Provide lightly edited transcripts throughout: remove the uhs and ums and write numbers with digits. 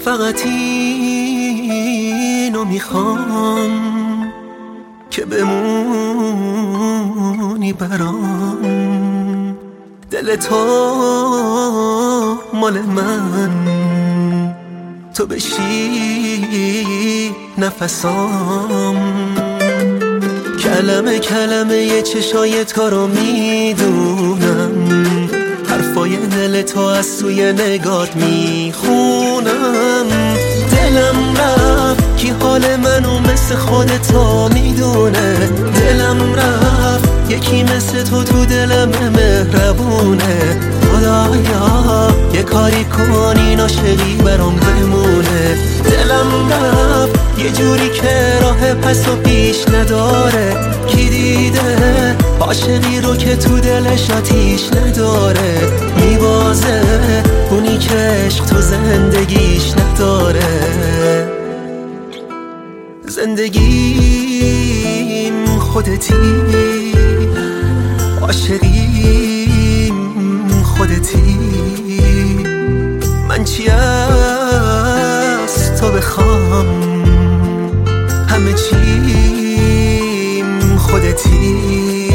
فقط اینو میخوام که بمونی برام، دل تو مال من، تو بشی نفسام. کلمه کلمه چشای تو رو میدونم، حرفای دل تو از سوی نگات میخونم. دلم رفت کی حال منو مثل خودتو میدونه، دلم رفت یکی مثل تو دلم مهربونه. خدایا یه کاری کنین عاشقی برام بمونه. دلم رفت یه جوری که راه پس و پیش نداره، کی دیده عاشقی رو که تو دلش آتیش نداره، میبازه اونی که عشق تو زندگیش نداره. زندگیم خودتی، عاشقیم خودتی، من چی از تو بخوام، همه چیم خودتی.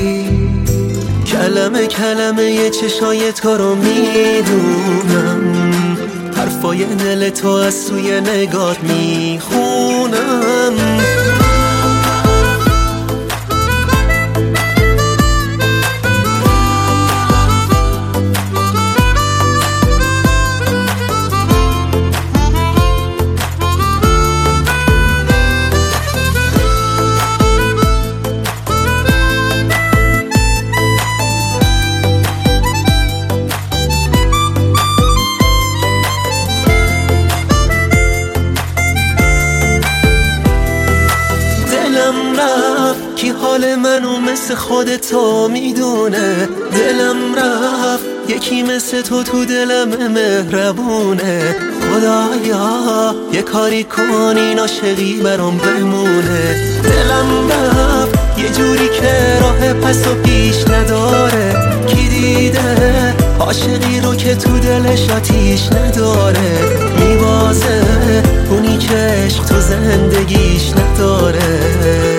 کلمه کلمه چشای تو رو میدونم، حرفای دل تو از سوی نگات میخونم. کی حال منو مثل خودتو میدونه، دلم رفت یکی مثل تو دلم مهربونه. خدایا یه کاری کنین عاشقی برام بمونه. دلم رفت یه جوری که راه پس و پیش نداره، کی دیده عاشقی رو که تو دلش آتیش نداره، میبازه اونی که عشق تو زندگیش نداره.